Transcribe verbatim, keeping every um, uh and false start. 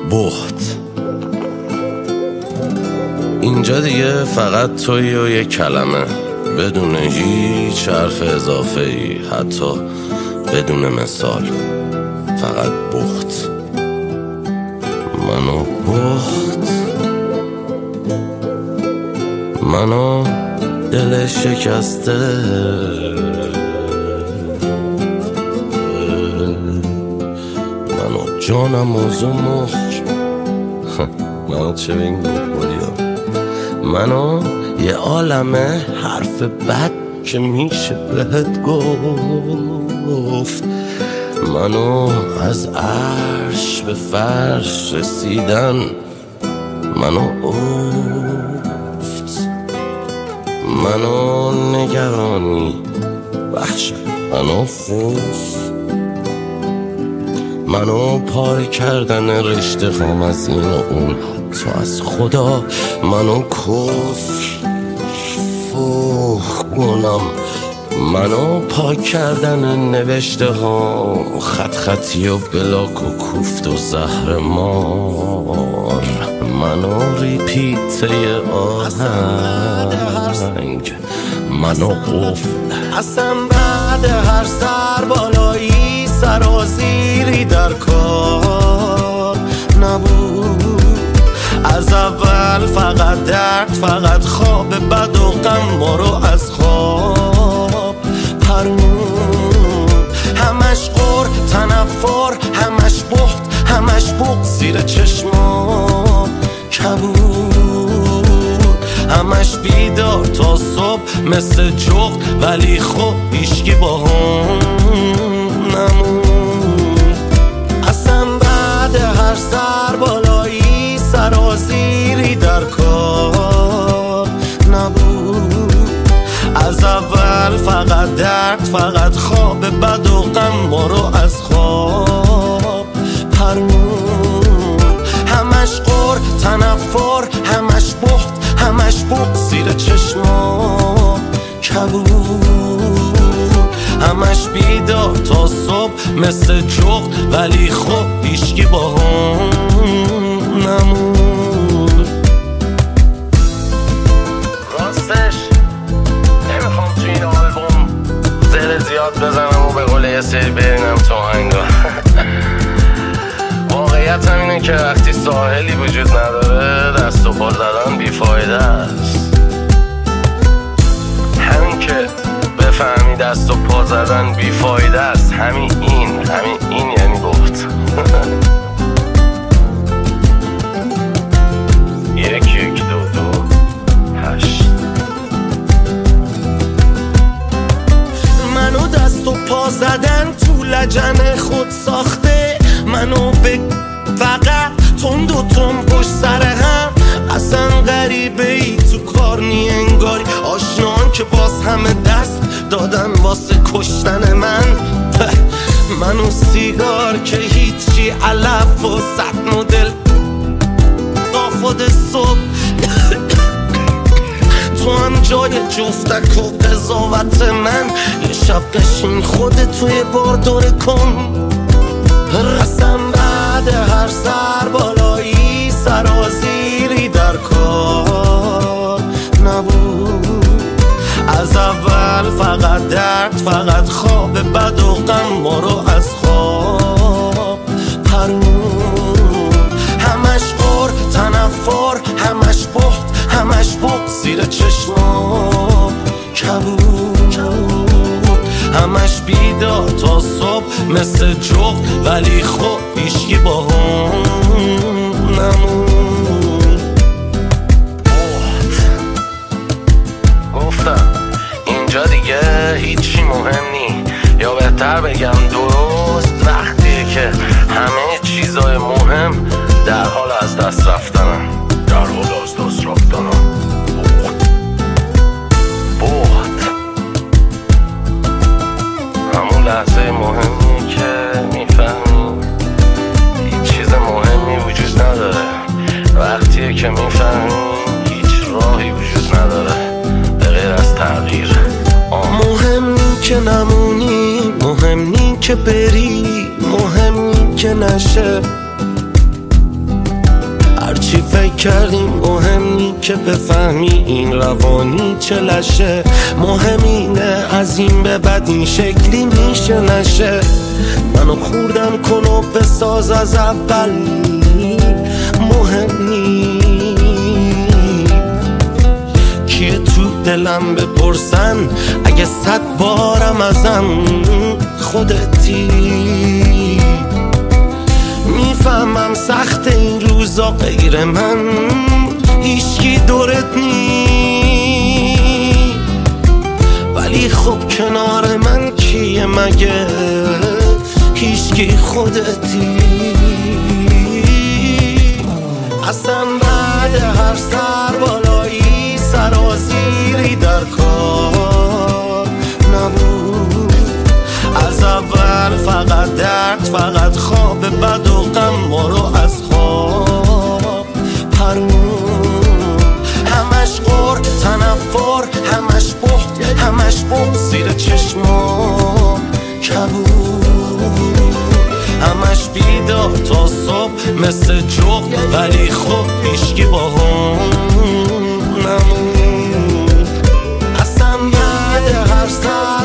بهت. اینجا دیگه فقط تویی و یک کلمه، بدون هیچ حرف اضافه ای، حتی بدون مثال. فقط بهت. منو بهت، منو دل شکسته، منو جانم موضوع مخش، منو چه بین بخوریم، منو یه عالمه حرف بد که میشه بهت گفت، منو از عرش به فرش رسیدن، منو افت، منو نگرانی وحشت، منو خوف، منو پاره کردن رشته خام از این و اون، حتی از خدا، منو کف فوخ کنم، منو پاک کردن نوشته ها، خط خطی و بلاک و کوفت و زهر مار، منو ریپیته آهنگ، منو قفل. اصلا بعد هر سر بالایی سرازیری در کار نبود، از اول فقط درد، فقط خواب بد و غم ما رو از خواب پرمون، همش غر تنفر، همش بخت، همش بغض زیر چشما کبود، همش بیدار تا صبح مثل جغد، ولی خب هیچکی با هم نمون. اصلا بعد هر سر بالایی سرازیری در کار نبود، از اول فقط درد، فقط خواب بد و غم ما رو از خواب پرمون، همش غر تنفر، همش بخت، همش بغض زیر چشما کبود، همش بیدار تا صبح مثل جغد، ولی خب هیچکی با هم نمون. راستش نمیخوام تو این آلبوم زل زیاد بزنم و به قول یه سری برینم تو آهنگا. واقعیت هم اینه که وقتی ساحلی وجود نداره دست و پا زدن بیفایده است. همین که بفهمی دست و پا زدن بیفایده است، همین این همین این یعنی بهت. یک یک دو دو هشت. منو دست و پا زدن تو لجن خود ساخته، منو به فقط تند و تند پشت سر هم، اصلا غریبه ای تو کار نی انگاری، آشنان که باز همه دست دادن واسه کشتن من. منو سیگار که هیچی علف و صد مدل تا خود صبح، تو هم جای جفتک و قضاوت من، یه شب قشین خودت توی بار دوره کن. اصلا بعد هر سر بالایی سرازیری در کار نبود، از اول فقط درد، فقط خواب بد و غم ما رو از خواب پرمون، همش غر تنفر، همش بخت، همش بغض زیر چشما کبود، همش بیدار تا صبح مثل جغد، ولی خب هیچکی با هم نمون. گفتم اینجا دیگه هیچی مهم نی، یا بهتر بگم درست وقتیه که همه چیزای مهم در حال از دست رفتنن، در حال از دست رفتنن. لحظه مهمیه که میفهمی هیچ چیز مهمی وجود نداره، وقتیه که میفهمی هیچ راهی وجود نداره به غیر از تغییر. مهم نی که نمونی، مهم نی که بری، مهم نی که نشه چی فکر کردیم مهم نی که بفهمی این روانی چه لشه. مهم اینه از این به بعد این شکلی میشه نشه. منو خوردم کن و بساز از اول، مهم نی کیه تو دلم بپرسن اگه صد بارم ازم خودتی. میفهمم سخت این روزا غیر من هیچکی دورت نی، ولی خب کنار من کیه مگه هیچکی خودتی. اصلا بعد هر سر بالایی سرازیری در کار نبود. از اول فقط درد، فقط خواب بد و غم ما رو از خواب پرون. همش غر تنفر، همش بخت، همش بخت زیر چشمام کبود. همش بیدار تا صبح مثل جغد، ولی خب هیچکی با هم نمون. اصلا بعد هر سر